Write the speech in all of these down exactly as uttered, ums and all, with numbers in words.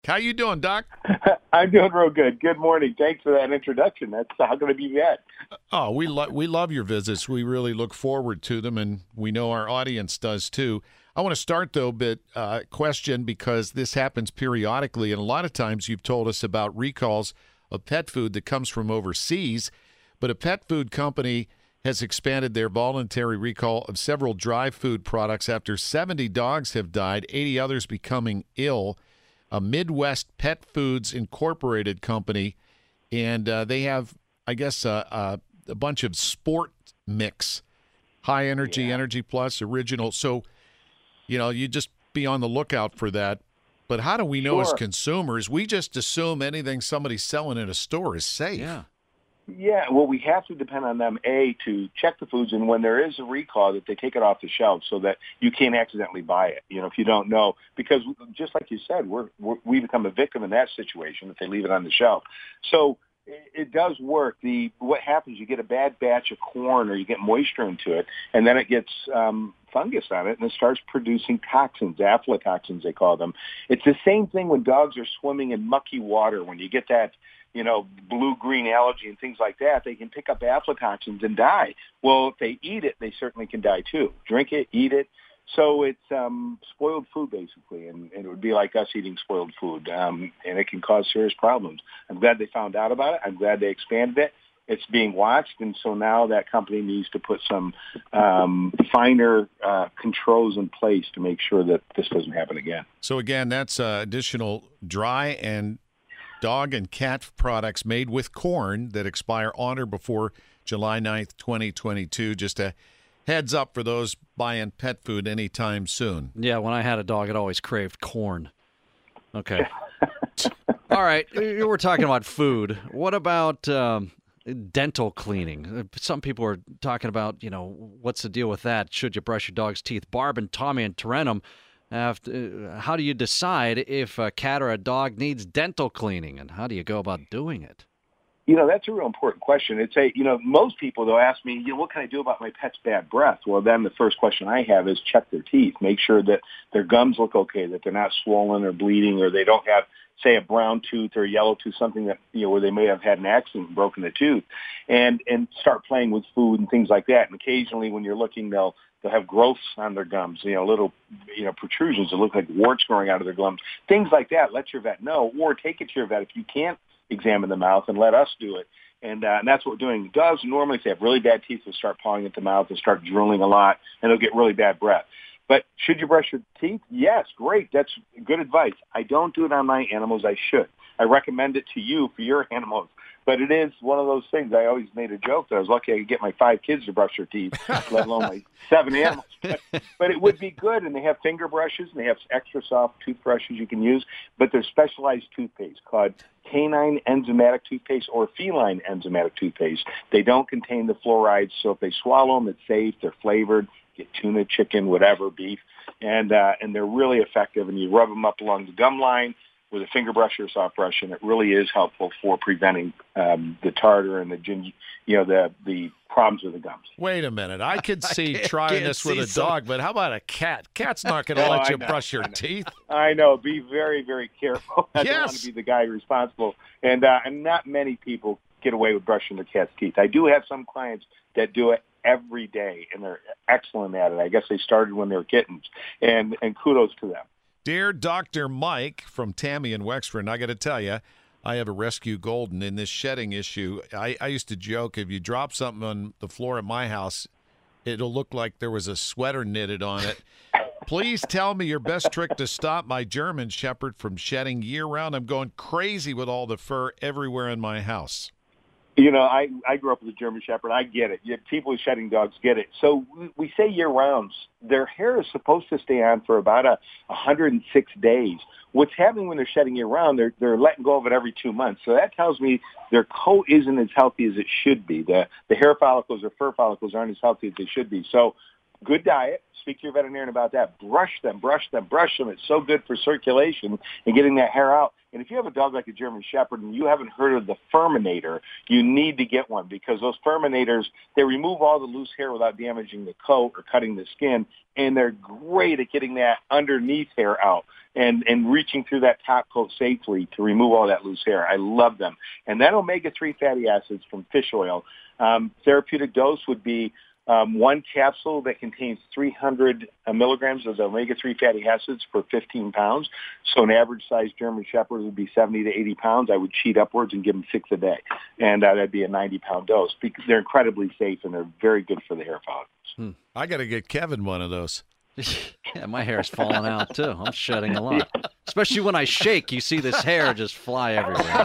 How you doing, Doc? I'm doing real good. Good morning. Thanks for that introduction. That's how can I be that? Oh, we lo- we love your visits. We really look forward to them, and we know our audience does too. I want to start though, bit uh, question because this happens periodically, and a lot of times you've told us about recalls of pet food that comes from overseas, but a pet food company has expanded their voluntary recall of several dry food products after seventy dogs have died, eighty others becoming ill. A Midwest Pet Foods Incorporated company, and uh, they have, I guess, uh, uh, a bunch of sport mix, high energy, Yeah. energy plus, original. So, you know, you just be on the lookout for that. But how do we know as Sure. consumers? We just assume anything somebody's selling in a store is safe. Yeah. Yeah, well, we have to depend on them, A, to check the foods, and when there is a recall, that they take it off the shelf so that you can't accidentally buy it, you know, if you don't know. Because just like you said, we're, we're, we become a victim in that situation if they leave it on the shelf. So it, it does work. The What happens, you get a bad batch of corn or you get moisture into it, and then it gets um, fungus on it, and it starts producing toxins, aflatoxins they call them. It's the same thing when dogs are swimming in mucky water. When you get that, you know, blue-green algae and things like that, they can pick up aflatoxins and die. Well, if they eat it, they certainly can die too. Drink it, eat it. So it's um, spoiled food, basically, and, and it would be like us eating spoiled food, um, and it can cause serious problems. I'm glad they found out about it. I'm glad they expanded it. It's being watched, and so now that company needs to put some um, finer uh, controls in place to make sure that this doesn't happen again. So, again, that's uh, additional dry and dog and cat products made with corn that expire on or before July ninth, twenty twenty-two. Just a heads up for those buying pet food anytime soon. Yeah, when I had a dog, it always craved corn. Okay. All right, you were talking about food. What about um, dental cleaning? Some people are talking about, you know, what's the deal with that? Should you brush your dog's teeth? Barb and Tommy and Tarentum, have to, uh, how do you decide if a cat or a dog needs dental cleaning, and how do you go about doing it? You know, that's a real important question. It's a, you know, most people, they'll ask me, you know, what can I do about my pet's bad breath? Well, then the first question I have is check their teeth. Make sure that their gums look okay, that they're not swollen or bleeding, or they don't have, say, a brown tooth or a yellow tooth, something that, you know, where they may have had an accident and broken the tooth, and, and start playing with food and things like that. And occasionally when you're looking, they'll, they'll have growths on their gums, you know, little, you know, protrusions that look like warts growing out of their gums, things like that. Let your vet know, or take it to your vet if you can't examine the mouth, and let us do it. And, uh, and that's what we're doing. Dogs normally, if they have really bad teeth, they'll start pawing at the mouth, they'll start drooling a lot, and they'll get really bad breath. But should you brush your teeth? Yes, great. That's good advice. I don't do it on my animals. I should. I recommend it to you for your animals. But it is one of those things. I always made a joke that I was lucky I could get my five kids to brush their teeth, let alone my seven animals. But, but it would be good. And they have finger brushes, and they have extra soft toothbrushes you can use. But there's specialized toothpaste called canine enzymatic toothpaste or feline enzymatic toothpaste. They don't contain the fluorides, so if they swallow them, it's safe. They're flavored. Get tuna, chicken, whatever, beef, and uh, and they're really effective. And you rub them up along the gum line with a finger brush or a soft brush, and it really is helpful for preventing um, the tartar and the gin, you know, the the problems with the gums. Wait a minute. I could see can't- trying can't this with see a some- dog, but how about a cat? Cat's not going to Oh, let I you know, brush your I know. teeth. I know. Be very, very careful. I don't want Yes. to be the guy responsible. And uh, and not many people get away with brushing their cat's teeth. I do have some clients that do it every day, and they're excellent at it. I guess they started when they were kittens, and and kudos to them. Dear Doctor Mike from Tammy and Wexford, I got to tell you, I have a rescue golden in this shedding issue. I, I used to joke, if you drop something on the floor at my house, it'll look like there was a sweater knitted on it. Please tell me your best trick to stop my German Shepherd from shedding year-round. I'm going crazy with all the fur everywhere in my house. You know, I, I grew up with a German Shepherd. I get it. Yeah, people with shedding dogs get it. So we, we say year-round. Their hair is supposed to stay on for about a one hundred six days. What's happening when they're shedding year-round, they're, they're letting go of it every two months. So that tells me their coat isn't as healthy as it should be. The, the hair follicles or fur follicles aren't as healthy as they should be. So good diet. Speak to your veterinarian about that. Brush them, brush them, brush them. It's so good for circulation and getting that hair out. And if you have a dog like a German Shepherd and you haven't heard of the Furminator, you need to get one, because those Furminators, they remove all the loose hair without damaging the coat or cutting the skin, and they're great at getting that underneath hair out and, and reaching through that top coat safely to remove all that loose hair. I love them. And that omega three fatty acids from fish oil, um, therapeutic dose would be Um, one capsule that contains three hundred milligrams of the omega three fatty acids for fifteen pounds. So an average sized German Shepherd would be seventy to eighty pounds. I would cheat upwards and give them six a day. And uh, that'd be a ninety pound dose, because they're incredibly safe and they're very good for the hair follicles. Hmm. I got to get Kevin one of those. Yeah, my hair's falling out, too. I'm shedding a lot. Especially when I shake, you see this hair just fly everywhere.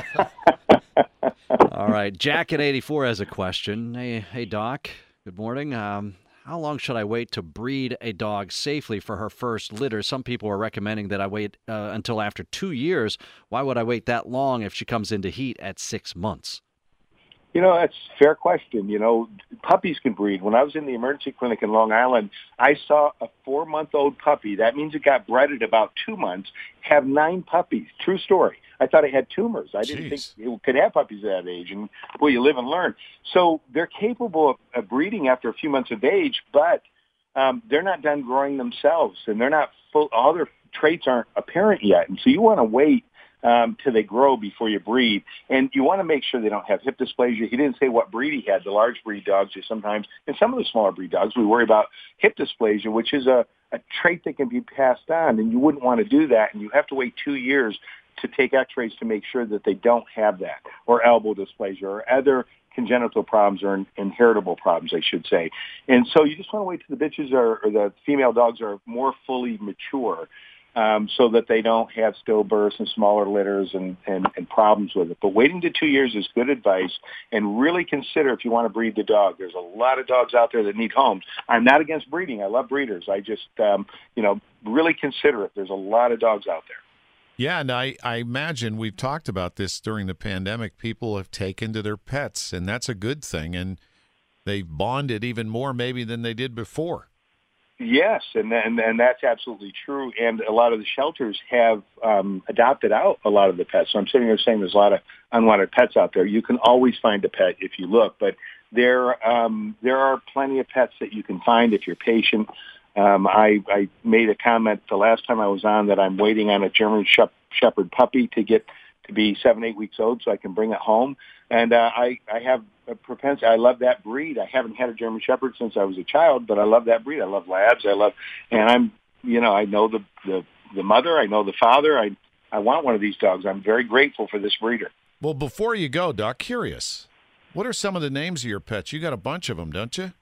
All right, Jack at eighty-four has a question. Hey, hey, Doc. Good morning. Um, how long should I wait to breed a dog safely for her first litter? Some people are recommending that I wait uh, until after two years. Why would I wait that long if she comes into heat at six months? You know, that's a fair question. You know, puppies can breed. When I was in the emergency clinic in Long Island, I saw a four-month-old puppy. That means it got bred at about two months, have nine puppies. True story. I thought it had tumors. I didn't Jeez. think it could have puppies at that age. And, boy, you live and learn. So they're capable of, of breeding after a few months of age, but um, they're not done growing themselves, and they're not full. All their traits aren't apparent yet. And so you want to wait um, till they grow before you breed. And you want to make sure they don't have hip dysplasia. He didn't say what breed he had. The large breed dogs are sometimes, and some of the smaller breed dogs, we worry about hip dysplasia, which is a, a trait that can be passed on, and you wouldn't want to do that. And you have to wait two years to take x-rays to make sure that they don't have that, or elbow dysplasia, or other congenital problems, or in, inheritable problems, I should say. And so you just want to wait till the bitches are, or the female dogs are more fully mature, um, so that they don't have stillbirths and smaller litters and, and, and problems with it. But waiting to two years is good advice, and really consider if you want to breed the dog. There's a lot of dogs out there that need homes. I'm not against breeding. I love breeders. I just, um, you know, really consider it. There's a lot of dogs out there. Yeah, and I, I imagine we've talked about this during the pandemic. People have taken to their pets, and that's a good thing, and they've bonded even more maybe than they did before. Yes, and, and and that's absolutely true. And a lot of the shelters have um, adopted out a lot of the pets. So I'm sitting there saying there's a lot of unwanted pets out there. You can always find a pet if you look, but there um, there are plenty of pets that you can find if you're patient. Um, I, I made a comment the last time I was on that I'm waiting on a German shep- Shepherd puppy to get to be seven, eight weeks old so I can bring it home. And uh, I, I have a propensity. I love that breed. I haven't had a German Shepherd since I was a child, but I love that breed. I love labs. I love, and I'm, you know, I know the, the, the mother. I know the father. I, I want one of these dogs. I'm very grateful for this breeder. Well, before you go, Doc, curious, what are some of the names of your pets? You got a bunch of them, don't you?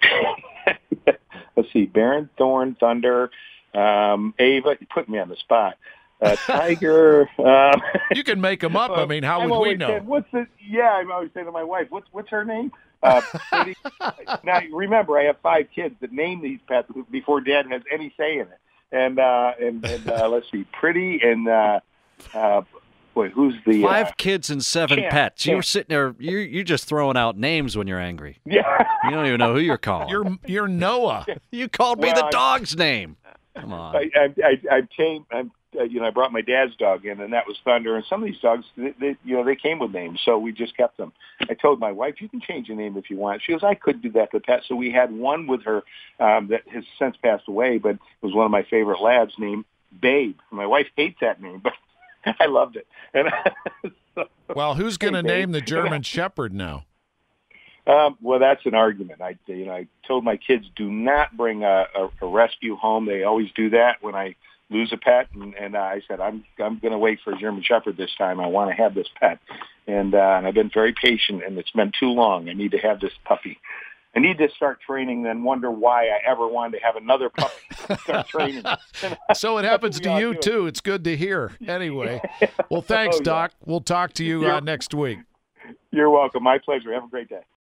Let's see, Baron, Thorn, Thunder, um, Ava. You put me on the spot. Uh, Tiger. Um, you can make them up. I mean, how I'm would we always know? Saying, what's the? Yeah, I'm always saying to my wife, "What's what's her name?" Uh, Pretty. Now, remember, I have five kids that name these pets before Dad has any say in it. And uh, and, and uh, let's see, Pretty and uh, uh, boy, who's the five uh, kids and seven Champ, pets? Champ. You're sitting there. You you're just throwing out names when you're angry. Yeah. You don't even know who you're calling. You're you're Noah. You called me Well, the I'm- dog's name. Come on. I, I, I, I came, I'm, uh, you know, I brought my dad's dog in, and that was Thunder. And some of these dogs, they, they, you know, they came with names, so we just kept them. I told my wife, you can change the name if you want. She goes, I could do that to pet. So we had one with her um, that has since passed away, but it was one of my favorite labs named Babe. My wife hates that name, but I loved it. And so, Well, who's going to Hey, name Dave. the German Shepherd now? Um, well, that's an argument. I, you know, I told my kids do not bring a, a, a rescue home. They always do that when I lose a pet, and, and uh, I said I'm I'm going to wait for a German Shepherd this time. I want to have this pet, and, uh, and I've been very patient, and it's been too long. I need to have this puppy. I need to start training, then wonder why I ever wanted to have another puppy. Start training. So it happens We to all you do it. too. It's good to hear. Anyway, well, thanks, Oh, yeah. Doc. We'll talk to you uh, You're- next week. You're welcome. My pleasure. Have a great day.